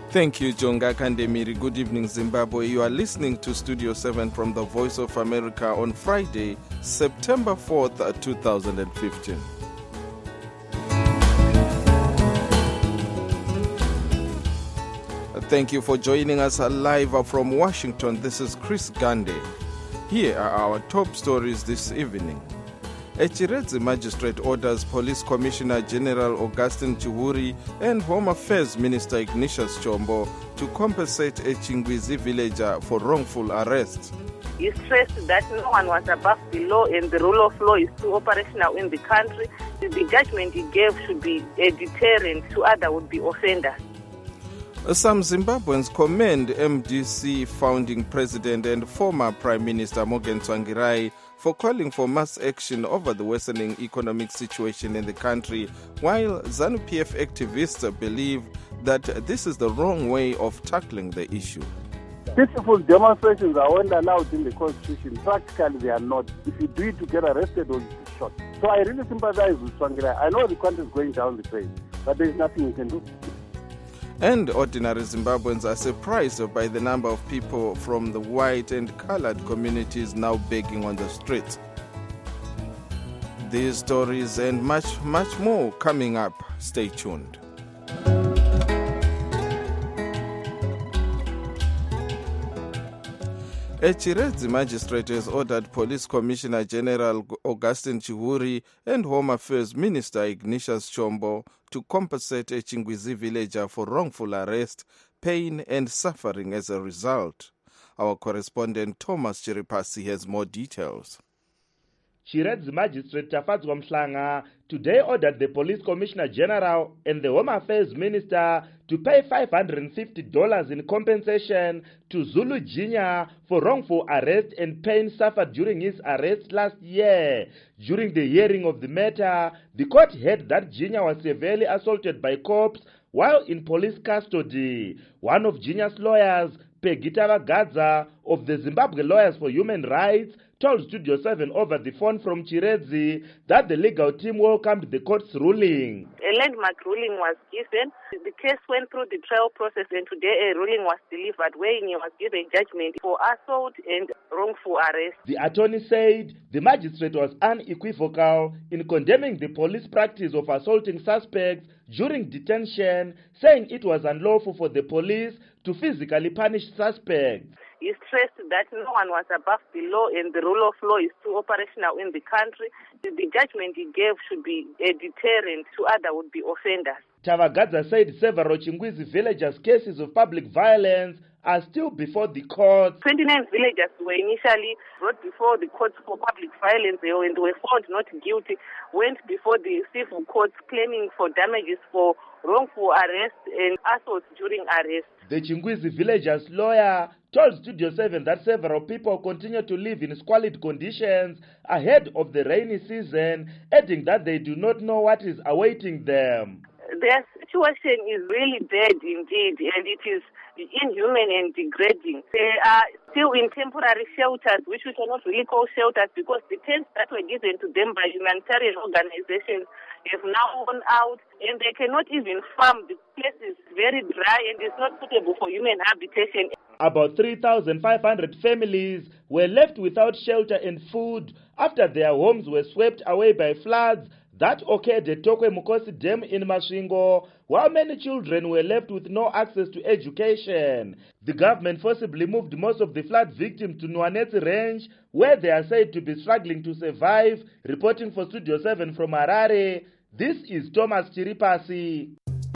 Thank you, Jonga Kandemiri. Good evening, Zimbabwe. You are listening to Studio 7 from the Voice of America on Friday, September 4th, 2015. Thank you for joining us live from Washington. This is Chris Gande. Here are our top stories this evening. A Chiredzi magistrate orders Police Commissioner General Augustine Chiwuri and Home Affairs Minister Ignatius Chombo to compensate a Chingwizi villager for wrongful arrest. He stressed that no one was above the law and the rule of law is still operational in the country. The judgment he gave should be a deterrent to other would-be offenders. Some Zimbabweans commend MDC founding president and former Prime Minister Morgan Tsvangirai for calling for mass action over the worsening economic situation in the country, while ZANU-PF activists believe that this is the wrong way of tackling the issue. Peaceful demonstrations are not allowed in the Constitution. Practically, they are not. If you do it, to get arrested or you be shot. So I really sympathize with Tsvangirai. I know the country is going down the drain, but there is nothing you can do. And ordinary Zimbabweans are surprised by the number of people from the white and colored communities now begging on the streets. These stories and much more coming up. Stay tuned. A Chiredzi magistrate has ordered Police Commissioner General Augustine Chiwuri and Home Affairs Minister Ignatius Chombo to compensate a Chingwizi villager for wrongful arrest, pain and suffering as a result. Our correspondent Thomas Chiripasi has more details. Chiredzi Magistrate Tafadzwa Mhlanga today ordered the Police Commissioner General and the Home Affairs Minister to pay $550 in compensation to Zulu Jinya for wrongful arrest and pain suffered during his arrest last year. During the hearing of the matter, the court heard that Jinya was severely assaulted by cops while in police custody. One of Jinya's lawyers, Pegita Vagadza of the Zimbabwe Lawyers for Human Rights, told Studio 7 over the phone from Chiredzi that the legal team welcomed the court's ruling. A landmark ruling was given. The case went through the trial process and today a ruling was delivered wherein he was given judgment for assault and wrongful arrest. The attorney said the magistrate was unequivocal in condemning the police practice of assaulting suspects during detention, saying it was unlawful for the police to physically punish suspects. He stressed that no one was above the law and the rule of law is still operational in the country. The judgment he gave should be a deterrent to other would-be offenders. Tavagadza said several Chingwizi villagers' cases of public violence are still before the court. 29 villagers were initially brought before the courts for public violence and were found not guilty, went before the civil courts claiming for damages for wrongful arrest and assault during arrest. The Chingwizi villagers' lawyer told Studio 7 that several people continue to live in squalid conditions ahead of the rainy season, adding that they do not know what is awaiting them. Their situation is really bad indeed, and it is inhuman and degrading. They are still in temporary shelters, which we cannot really call shelters because the tents that were given to them by humanitarian organizations have now gone out, and they cannot even farm. The place is very dry and is not suitable for human habitation. About 3,500 families were left without shelter and food after their homes were swept away by floods that occurred at Tokwe Mukosi Dam in Masvingo, while many children were left with no access to education. The government forcibly moved most of the flood victims to Nwanetsi Range, where they are said to be struggling to survive. Reporting for Studio 7 from Harare, this is Thomas Chiripasi.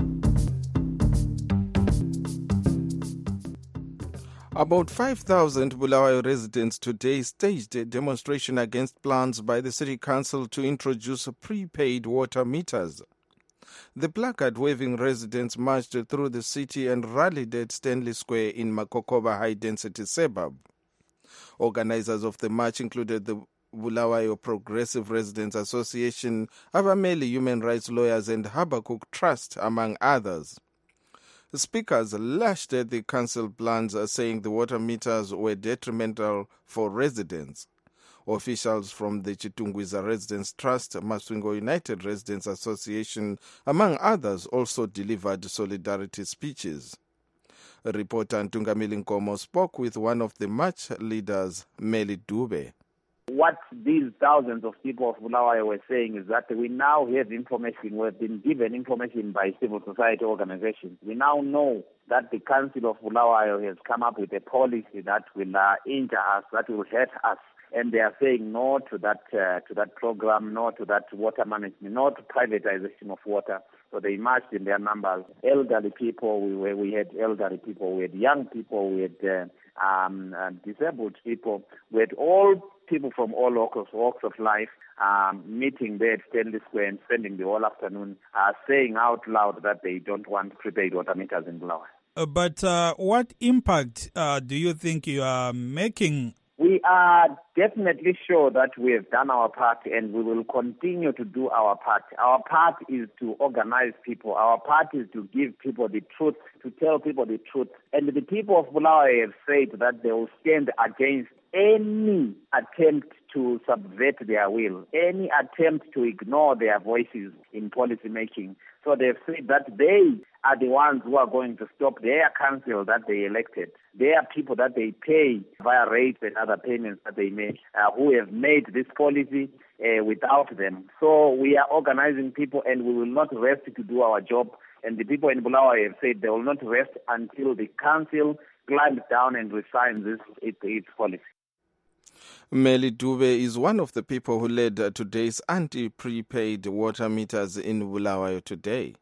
About 5,000 Bulawayo residents today staged a demonstration against plans by the city council to introduce prepaid water meters. The placard-waving residents marched through the city and rallied at Stanley Square in Makokoba high-density suburb. Organizers of the march included the Bulawayo Progressive Residents Association, Abameli Human Rights Lawyers and Habakkuk Trust, among others. The speakers lashed at the council plans, saying the water meters were detrimental for residents. Officials from the Chitungwiza Residents Trust, Masvingo United Residents Association, among others, also delivered solidarity speeches. Reporter Ntungamili Nkomo spoke with one of the march leaders, Meli Dube. What these thousands of people of Bulawayo were saying is that we now have information, we've been given information by civil society organizations. We now know that the Council of Bulawayo has come up with a policy that will injure us, that will hurt us. And they are saying no to that program, no to that water management, no to privatization of water. So they marched in their numbers. Elderly people, we had elderly people, we had young people, we had disabled people, we had all people from all walks of life meeting there at Stanley Square and spending the whole afternoon saying out loud that they don't want prepaid water meters in Bulawayo. But what impact do you think you are making? We are definitely sure that we have done our part and we will continue to do our part. Our part is to organize people. Our part is to give people the truth, to tell people the truth. And the people of Bulawayo have said that they will stand against any attempt to subvert their will, any attempt to ignore their voices in policy making. So they've said that they are the ones who are going to stop their council that they elected. They are people that they pay via rates and other payments that they make, who have made this policy without them. So we are organizing people and we will not rest to do our job. And the people in Bulawayo have said they will not rest until the council climbs down and resigns its policy. Meli Dube is one of the people who led today's anti-prepaid water meters in Bulawayo today.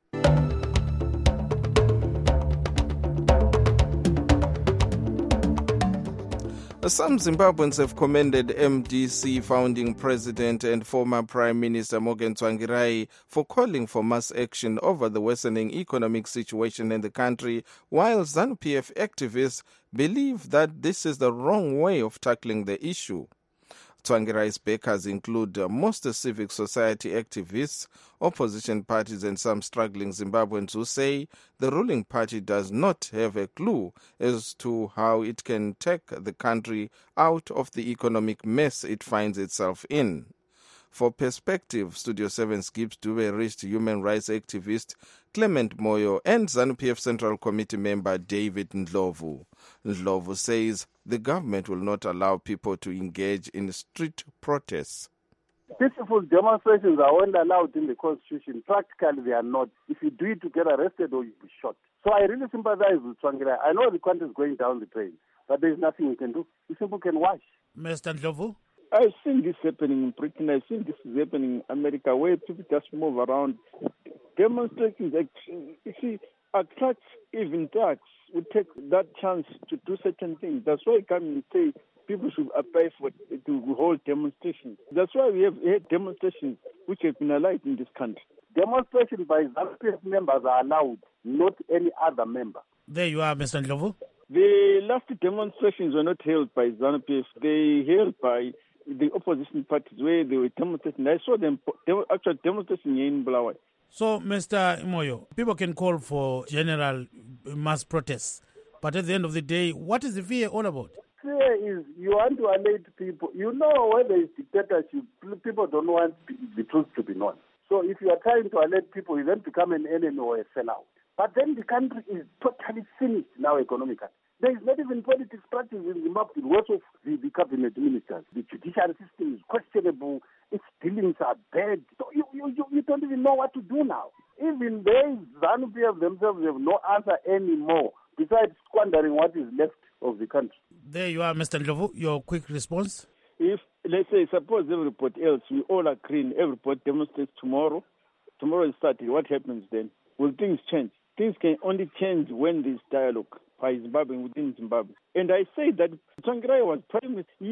Some Zimbabweans have commended MDC founding president and former Prime Minister Morgan Tsvangirai for calling for mass action over the worsening economic situation in the country, while ZANU-PF activists believe that this is the wrong way of tackling the issue. Tsvangirai's backers include most civic society activists, opposition parties and some struggling Zimbabweans who say the ruling party does not have a clue as to how it can take the country out of the economic mess it finds itself in. For perspective, Studio 7's Gibbs Dube reached human rights activist Clement Moyo and ZANU-PF Central Committee member David Ndlovu. Ndlovu says the government will not allow people to engage in street protests. Peaceful demonstrations are only allowed in the Constitution. Practically, they are not. If you do it, you get arrested or you be shot. So I really sympathize with Tsvangirai. I know the country is going down the drain, but there is nothing we can do. The people can watch. Mr. Ndlovu? I've seen this happening in Britain. I've seen this is happening in America, where people just move around. Demonstrations, you see, attracts even thugs would take that chance to do certain things. That's why I come and say people should apply to hold demonstrations. That's why we have had demonstrations which have been allowed in this country. Demonstrations by ZANU-PF members are allowed, not any other member. There you are, Mr. Ndlovu. The last demonstrations were not held by ZANU-PF. They held by the opposition parties where they were demonstrating. I saw them actually demonstrating in Bulawayo. So, Mr. Moyo, people can call for general mass protests, but at the end of the day, what is the fear all about? Fear is you want to alert people. You know, when there is dictatorship, people don't want the truth to be known. So if you are trying to alert people, you then become an enemy or a sellout. But then the country is totally finished now economically. There is not even politics practice in Zimbabwe. Lots of the cabinet ministers. The judicial system is questionable. Its dealings are bad. So you don't even know what to do now. Even they, ZANU-PF themselves, have no answer anymore, besides squandering what is left of the country. There you are, Mr. Ndlovu. Your quick response? If, let's say, suppose everybody else, we all agree and everybody demonstrates tomorrow is Saturday, what happens then? Will things change? Things can only change when there's dialogue by Zimbabwe within Zimbabwe. And I say that Tsvangirai was prime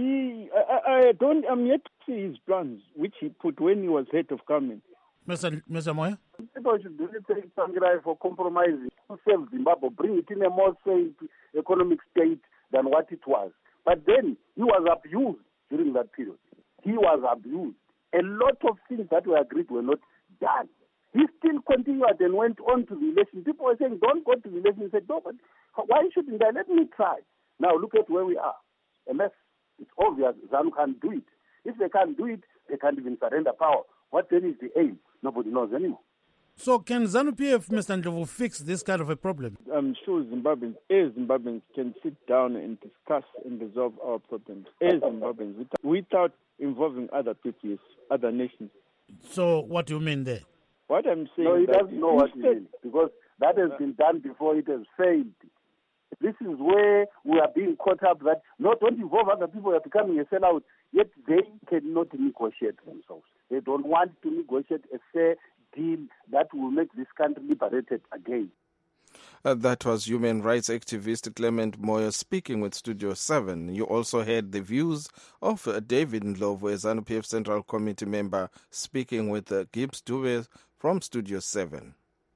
minister. I'm yet to see his plans, which he put when he was head of government. Mr. Moya? People should really take Tsvangirai for compromising to save Zimbabwe, bring it in a more safe economic state than what it was. But then he was abused during that period. He was abused. A lot of things that were agreed were not done. He still continued and went on to the election. People were saying, don't go to the election. He said, no, but why shouldn't I? Let me try. Now look at where we are. A mess. It's obvious ZANU can't do it. If they can't do it, they can't even surrender power. What then is the aim? Nobody knows anymore. So can ZANU-PF, Mr. Ndlovu, fix this kind of a problem? I'm sure Zimbabweans can sit down and discuss and resolve our problems as Zimbabweans without involving other peoples, other nations. So what do you mean there? What I'm saying No, he that doesn't know what he means, because that has been done before, it has failed. This is where we are being caught up that, no, don't involve other people, are becoming a sellout, yet they cannot negotiate themselves. They don't want to negotiate a fair deal that will make this country liberated again. That was human rights activist Clement Moyo speaking with Studio 7. You also heard the views of David Ndlovu, a ZANU-PF Central Committee member, speaking with Gibbs Dube from Studio 7.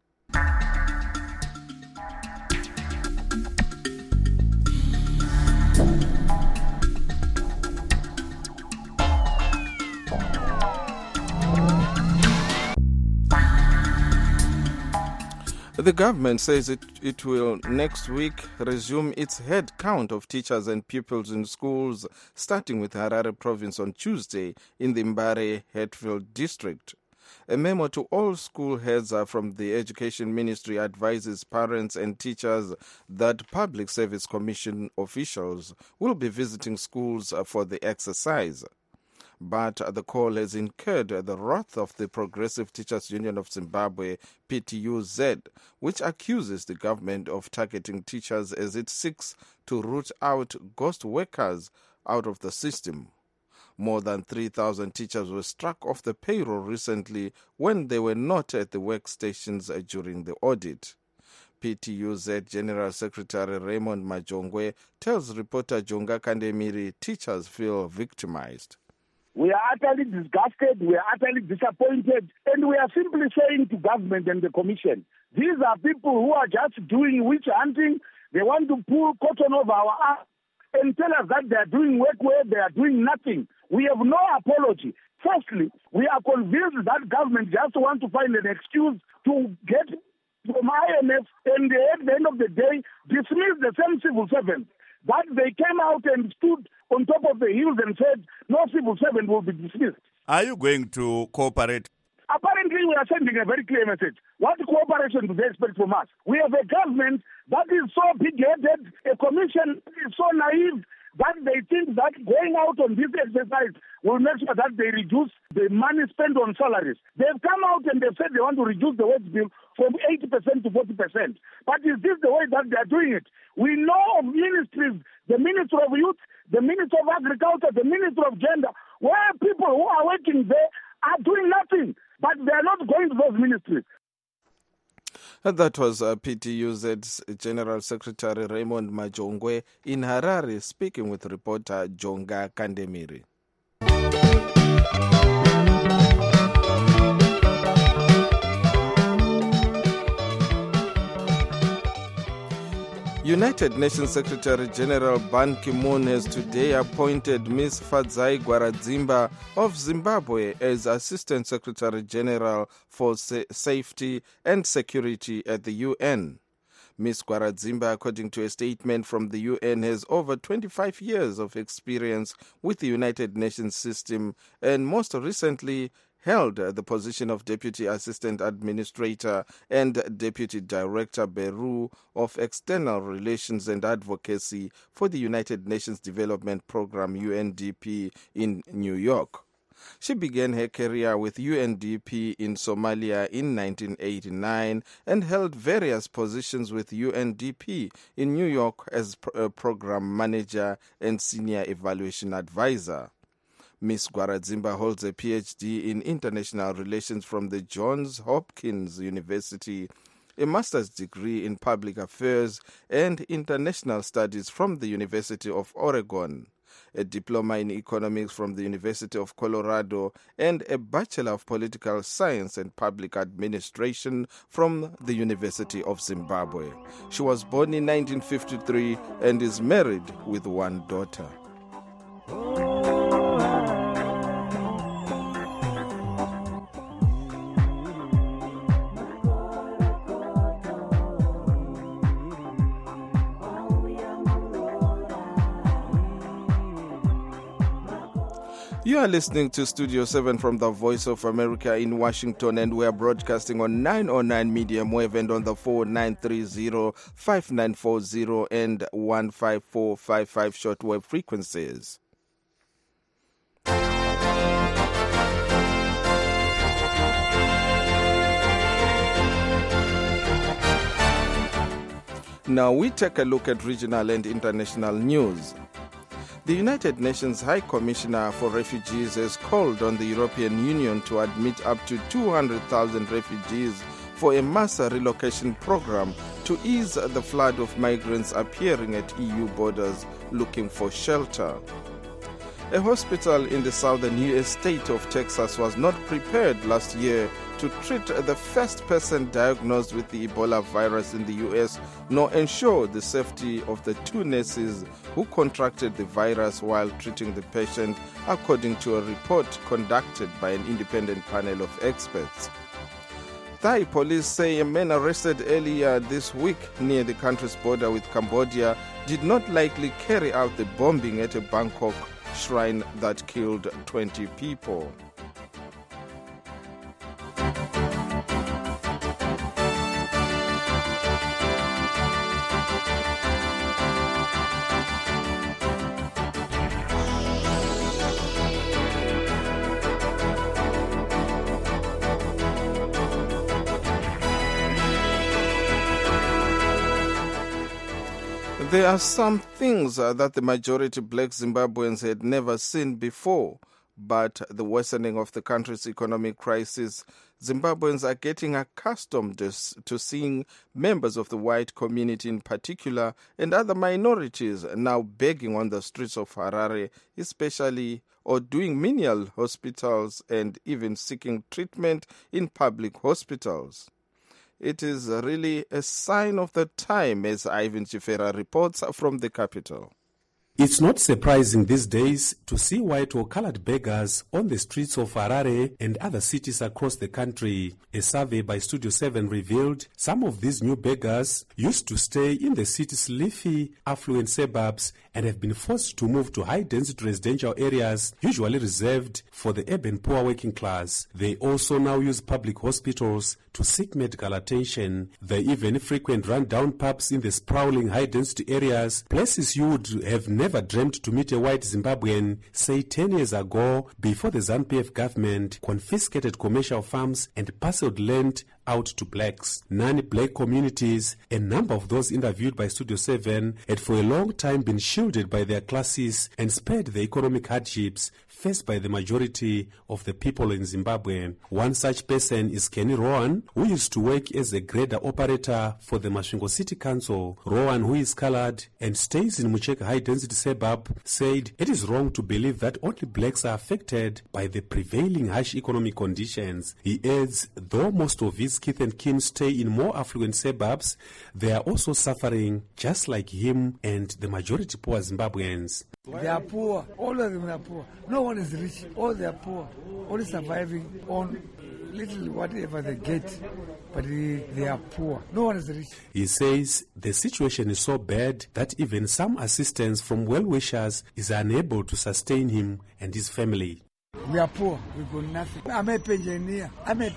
The government says it will next week resume its head count of teachers and pupils in schools, starting with Harare province on Tuesday in the Mbare Hatfield district. A memo to all school heads from the Education Ministry advises parents and teachers that Public Service Commission officials will be visiting schools for the exercise. But the call has incurred the wrath of the Progressive Teachers Union of Zimbabwe, PTUZ, which accuses the government of targeting teachers as it seeks to root out ghost workers out of the system. More than 3,000 teachers were struck off the payroll recently when they were not at the workstations during the audit. PTUZ General Secretary Raymond Majongwe tells reporter Jonga Kandemiri teachers feel victimized. We are utterly disgusted, we are utterly disappointed, and we are simply saying to government and the commission, these are people who are just doing witch hunting. They want to pull cotton over our eyes and tell us that they are doing work where they are doing nothing. We have no apology. Firstly, we are convinced that government just want to find an excuse to get from IMF and at the end of the day dismiss the same civil servants. But they came out and stood on top of the hills and said, no civil servant will be dismissed. Are you going to cooperate? Apparently, we are sending a very clear message. What cooperation do they expect from us? We have a government that is so big-headed, a commission that is so naive, that they think that going out on this exercise will make sure that they reduce the money spent on salaries. They've come out and they've said they want to reduce the wage bill from 80% to 40%. But is this the way that they are doing it? We know of ministries, the Minister of Youth, the Minister of Agriculture, the Minister of Gender, where people who are working there are doing nothing, but they are not going to those ministries. That was PTUZ's General Secretary Raymond Majongwe in Harare speaking with reporter Jonga Kandemiri. United Nations Secretary General Ban Ki-moon has today appointed Ms. Fadzai Gwaradzimba of Zimbabwe as Assistant Secretary General for Safety and Security at the UN. Ms. Gwaradzimba, according to a statement from the UN, has over 25 years of experience with the United Nations system and most recently held the position of Deputy Assistant Administrator and Deputy Director Bureau of External Relations and Advocacy for the United Nations Development Programme UNDP in New York. She began her career with UNDP in Somalia in 1989 and held various positions with UNDP in New York as Program Manager and Senior Evaluation Advisor. Ms. Gwaradzimba holds a PhD in International Relations from the Johns Hopkins University, a master's degree in Public Affairs and International Studies from the University of Oregon, a diploma in economics from the University of Colorado, and a Bachelor of Political Science and Public Administration from the University of Zimbabwe. She was born in 1953 and is married with one daughter. You are listening to Studio 7 from the Voice of America in Washington, and we are broadcasting on 909 medium wave and on the 4930, 5940 and 15455 shortwave frequencies. Now we take a look at regional and international news. The United Nations High Commissioner for Refugees has called on the European Union to admit up to 200,000 refugees for a mass relocation program to ease the flood of migrants appearing at EU borders looking for shelter. A hospital in the southern U.S. state of Texas was not prepared last year to treat the first person diagnosed with the Ebola virus in the U.S., nor ensure the safety of the two nurses who contracted the virus while treating the patient, according to a report conducted by an independent panel of experts. Thai police say a man arrested earlier this week near the country's border with Cambodia did not likely carry out the bombing at a Bangkok shrine that killed 20 people. There are some things that the majority black Zimbabweans had never seen before, but the worsening of the country's economic crisis, Zimbabweans are getting accustomed to seeing members of the white community in particular and other minorities now begging on the streets of Harare, especially or doing menial hospitals and even seeking treatment in public hospitals. It is really a sign of the time, as Ivan Chifera reports from the capital. It's not surprising these days to see white or colored beggars on the streets of Harare and other cities across the country. A survey by Studio 7 revealed some of these new beggars used to stay in the city's leafy, affluent suburbs and have been forced to move to high-density residential areas usually reserved for the urban poor working class. They also now use public hospitals to seek medical attention. They even frequent run-down pubs in the sprawling high-density areas, places you would have never dreamt to meet a white Zimbabwean, say 10 years ago, before the ZANU-PF government confiscated commercial farms and parceled land out to blacks. Non-black communities, a number of those interviewed by Studio 7, had for a long time been shielded by their classes and spared the economic hardships faced by the majority of the people in Zimbabwe. One such person is Kenny Rowan, who used to work as a grader operator for the Masvingo City Council. Rowan, who is colored and stays in Mucheka high-density suburb, said it is wrong to believe that only blacks are affected by the prevailing harsh economic conditions. He adds, though most of his kith and kin stay in more affluent suburbs, they are also suffering just like him and the majority poor Zimbabweans. They are poor. All of them are poor. No one is rich. All they are poor. Only surviving on little whatever they get, but they are poor. No one is rich. He says the situation is so bad that even some assistance from well-wishers is unable to sustain him and his family. We are poor. We got nothing. I'm a pensioner,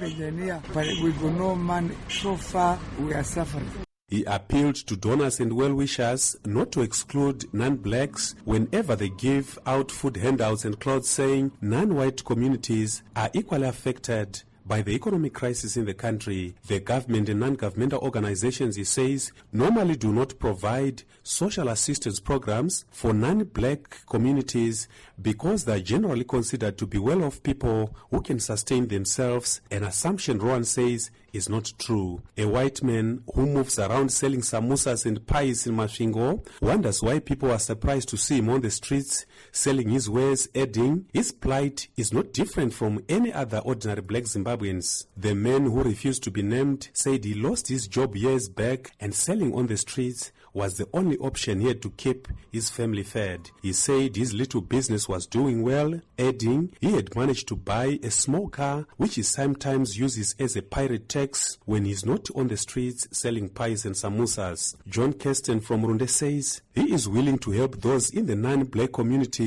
but we got no money. So far, we are suffering. He appealed to donors and well-wishers not to exclude non-blacks whenever they give out food handouts and clothes, saying non-white communities are equally affected by the economic crisis in the country. The government and non-governmental organizations, he says, normally do not provide social assistance programs for non-black communities because they are generally considered to be well-off people who can sustain themselves, an assumption Rowan says is not true. A white man who moves around selling samosas and pies in Masvingo wonders why people are surprised to see him on the streets selling his wares, adding, his plight is not different from any other ordinary black Zimbabweans. The man who refused to be named said he lost his job years back and selling on the streets was the only option he had to keep his family fed. He said his little business was doing well, adding he had managed to buy a small car which he sometimes uses as a pirate tax when he's not on the streets selling pies and samosas. John Kirsten from Runde says he is willing to help those in the non-black communities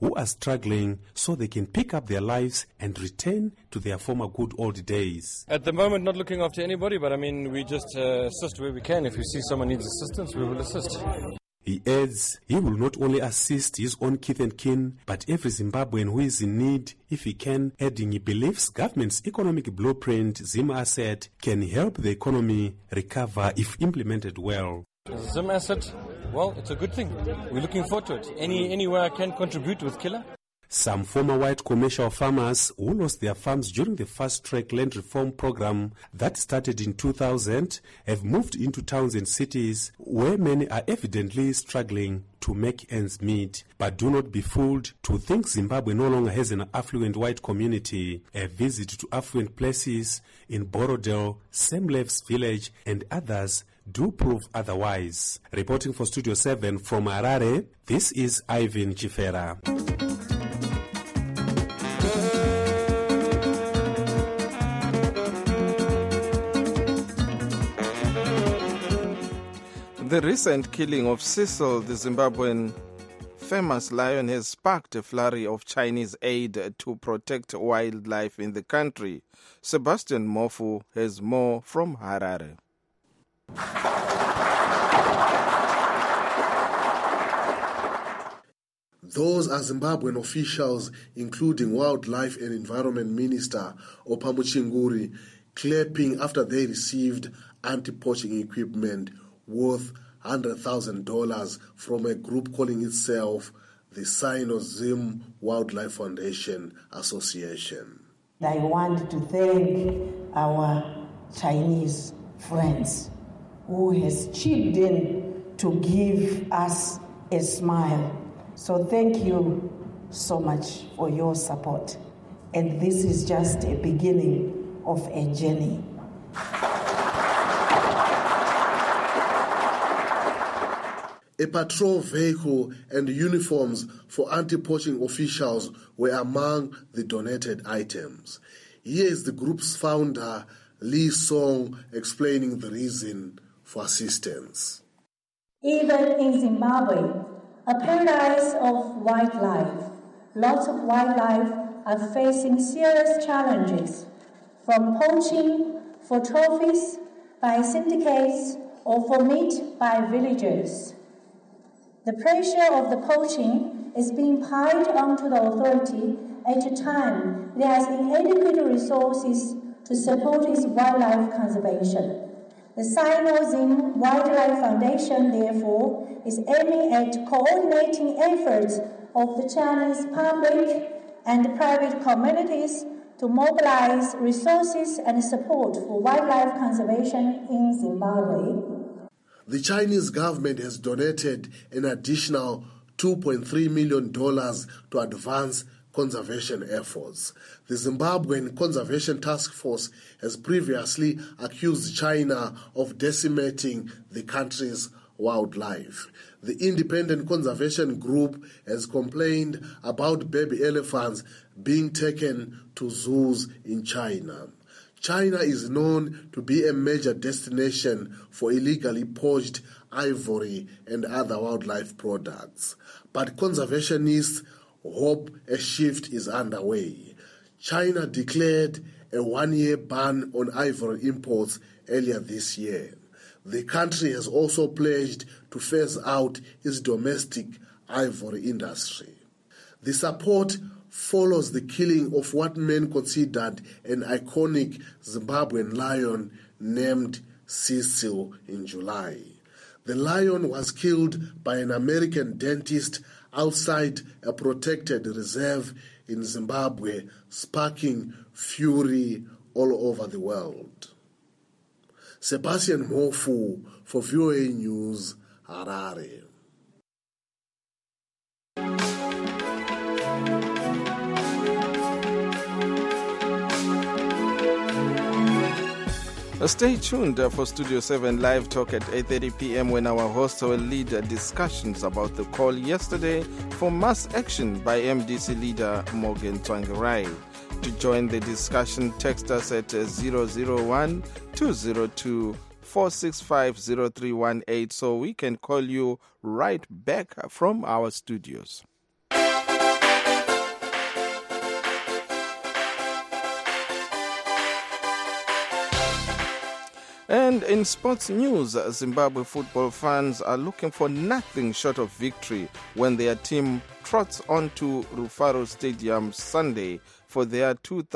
who are struggling so they can pick up their lives and return to their former good old days. At the moment, not looking after anybody, but we just assist where we can. If we see someone needs assistance, we will assist. He adds he will not only assist his own kith and kin, but every Zimbabwean who is in need if he can, adding he believes government's economic blueprint, Zim Asset, can help the economy recover if implemented well. Zim Asset, well, it's a good thing. We're looking forward to it. Any way I can contribute with Killer. Some former white commercial farmers who lost their farms during the fast-track land reform program that started in 2000 have moved into towns and cities where many are evidently struggling to make ends meet. But do not be fooled to think Zimbabwe no longer has an affluent white community. A visit to affluent places in Borodale, Semlev's village and others do prove otherwise. Reporting for Studio 7 from Harare, this is Ivan Chifera. The recent killing of Cecil, the Zimbabwean famous lion, has sparked a flurry of Chinese aid to protect wildlife in the country. Sebastian Mofu has more from Harare. Those are Zimbabwean officials, including Wildlife and Environment Minister Opamuchinguri, clapping after they received anti-poaching equipment worth $100,000 from a group calling itself the Sino-Zim Wildlife Foundation Association. I want to thank our Chinese friends who has chipped in to give us a smile. So thank you so much for your support. And this is just a beginning of a journey. A patrol vehicle and uniforms for anti-poaching officials were among the donated items. Here is the group's founder, Lee Song, explaining the reason for assistance. Even in Zimbabwe, a paradise of wildlife, lots of wildlife are facing serious challenges, from poaching for trophies by syndicates or for meat by villagers. The pressure of the poaching is being piled onto the authority at a time there has inadequate resources to support its wildlife conservation. The Sino-Zim Wildlife Foundation, therefore, is aiming at coordinating efforts of the Chinese public and private communities to mobilize resources and support for wildlife conservation in Zimbabwe. The Chinese government has donated an additional $2.3 million to advance conservation efforts. The Zimbabwean Conservation Task Force has previously accused China of decimating the country's wildlife. The independent conservation group has complained about baby elephants being taken to zoos in China. China is known to be a major destination for illegally poached ivory and other wildlife products. But conservationists hope a shift is underway. China declared a one-year ban on ivory imports earlier this year. The country has also pledged to phase out its domestic ivory industry. The support follows the killing of what men considered an iconic Zimbabwean lion named Cecil in July. The lion was killed by an American dentist outside a protected reserve in Zimbabwe, sparking fury all over the world. Sebastian Mofu for VOA News, Harare. Stay tuned for Studio 7 Live Talk at 8:30 p.m. when our hosts will lead discussions about the call yesterday for mass action by MDC leader Morgan Tsvangirai. To join the discussion, text us at 001-202-465-0318 so we can call you right back from our studios. And in sports news, Zimbabwe football fans are looking for nothing short of victory when their team trots onto Rufaro Stadium Sunday for their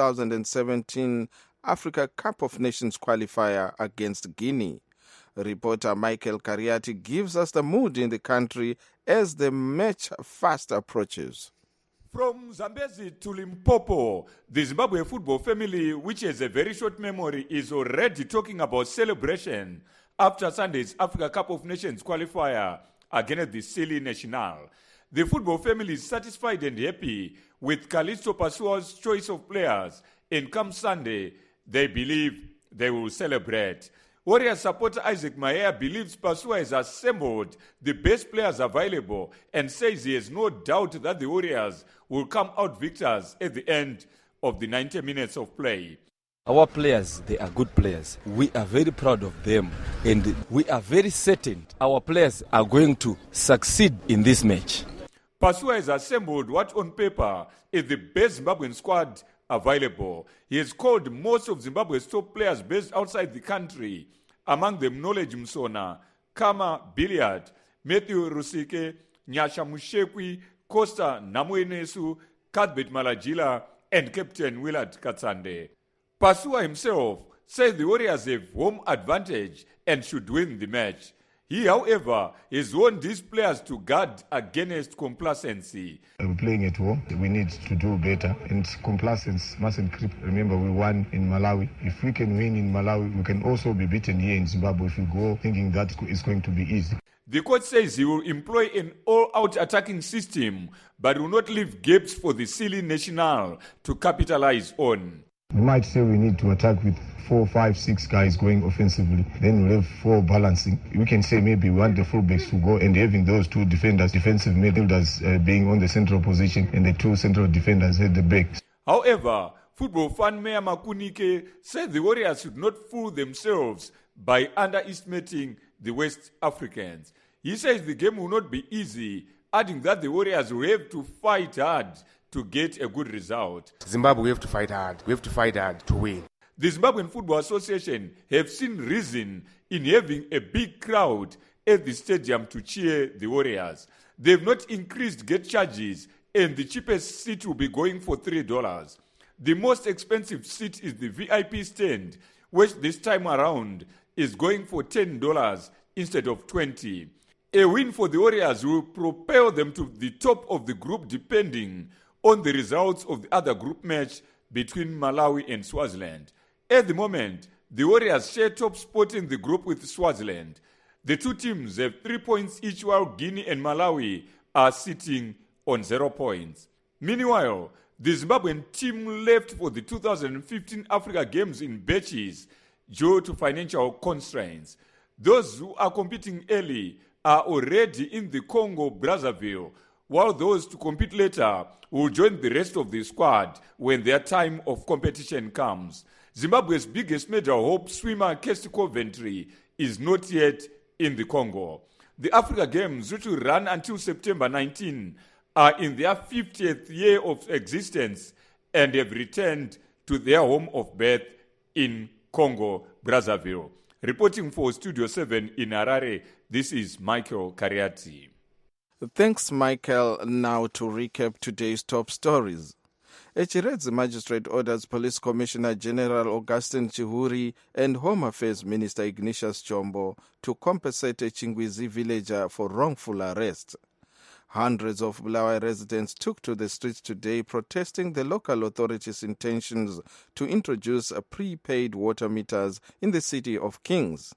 2017 Africa Cup of Nations qualifier against Guinea. Reporter Michael Kariati gives us the mood in the country as the match fast approaches. From Zambezi to Limpopo, the Zimbabwe football family, which has a very short memory, is already talking about celebration after Sunday's Africa Cup of Nations qualifier against the Silly National. The football family is satisfied and happy with Callisto Pasua's choice of players, and come Sunday, they believe they will celebrate. Warriors supporter Isaac Maea believes Pasua has assembled the best players available and says he has no doubt that the Warriors will come out victors at the end of the 90 minutes of play. Our players, they are good players. We are very proud of them and we are very certain our players are going to succeed in this match. Pasua has assembled what on paper is the best Zimbabwean squad available. He has called most of Zimbabwe's top players based outside the country, among them Knowledge Msona, Kama Billiard, Matthew Rusike, Nyasha Mushekwi, Costa Namuenesu, Cuthbert Malajila, and Captain Willard Katsande. Pasua himself says the Warriors have home advantage and should win the match. He, however, has warned these players to guard against complacency. We're playing at home. We need to do better. And complacence mustn't creep. Remember, we won in Malawi. If we can win in Malawi, we can also be beaten here in Zimbabwe if we go thinking that it's going to be easy. The coach says he will employ an all-out attacking system, but will not leave gaps for the Silly National to capitalize on. We might say we need to attack with 4, 5, 6 guys going offensively. Then we'll have 4 balancing. We can say maybe we want the fullbacks to go and having those 2 defenders, defensive midfielders being on the central position and the 2 central defenders at the back. However, football fan Mayor Makunike said the Warriors should not fool themselves by underestimating the West Africans. He says the game will not be easy, adding that the Warriors will have to fight hard to get a good result. Zimbabwe, we have to fight hard. We have to fight hard to win. The Zimbabwean Football Association have seen reason in having a big crowd at the stadium to cheer the Warriors. They've not increased gate charges and the cheapest seat will be going for $3. The most expensive seat is the VIP stand, which this time around is going for $10 instead of $20. A win for the Warriors will propel them to the top of the group depending on the results of the other group match between Malawi and Swaziland. At the moment, the Warriors share top spot in the group with Swaziland. The 2 teams have 3 points each, while Guinea and Malawi are sitting on 0 points. Meanwhile, the Zimbabwean team left for the 2015 Africa Games in batches due to financial constraints. Those who are competing early are already in the Congo Brazzaville, while those to compete later will join the rest of the squad when their time of competition comes. Zimbabwe's biggest medal hope swimmer Kirsty Coventry is not yet in the Congo. The Africa Games, which will run until September 19, are in their 50th year of existence and have returned to their home of birth in Congo Brazzaville. Reporting for Studio 7 in Harare, this is Michael Kariati. Thanks, Michael. Now to recap today's top stories. Echiredzi Magistrate orders Police Commissioner General Augustine Chihuri and Home Affairs Minister Ignatius Chombo to compensate a Chingwizi villager for wrongful arrest. Hundreds of Bulawayo residents took to the streets today protesting the local authorities' intentions to introduce prepaid water meters in the city of Kings.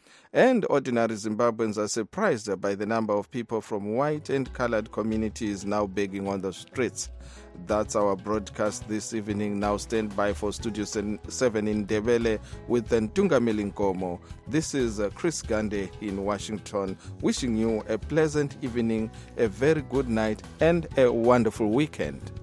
And ordinary Zimbabweans are surprised by the number of people from white and colored communities now begging on the streets. That's our broadcast this evening. Now stand by for Studio 7 in Ndebele with Ntungameli Nkomo. This is Chris Gande in Washington, wishing you a pleasant evening, a very good night, and a wonderful weekend.